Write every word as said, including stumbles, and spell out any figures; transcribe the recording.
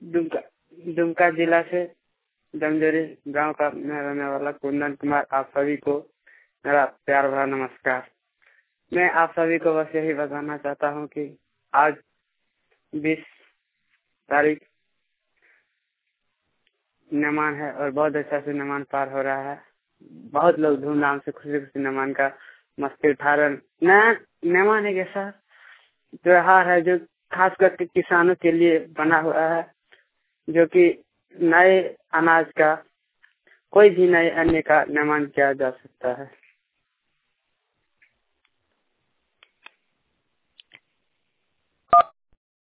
दुमका दुमका जिला से जमजोरी गांव का मैं रहने वाला कुंदन कुमार, आप सभी को मेरा प्यार भरा नमस्कार। मैं आप सभी को बस यही बताना चाहता हूं कि आज बीस तारीख नमान है और बहुत अच्छा से नमान पार हो रहा है। बहुत लोग धूमधाम से खुशी खुशी नमान का मस्ती उठा रहे हैं। नमान एक ऐसा त्योहार है जो खास करके किसानों के लिए बना हुआ है, जो कि नए अनाज का कोई भी नए अन्य का निर्माण किया जा सकता है।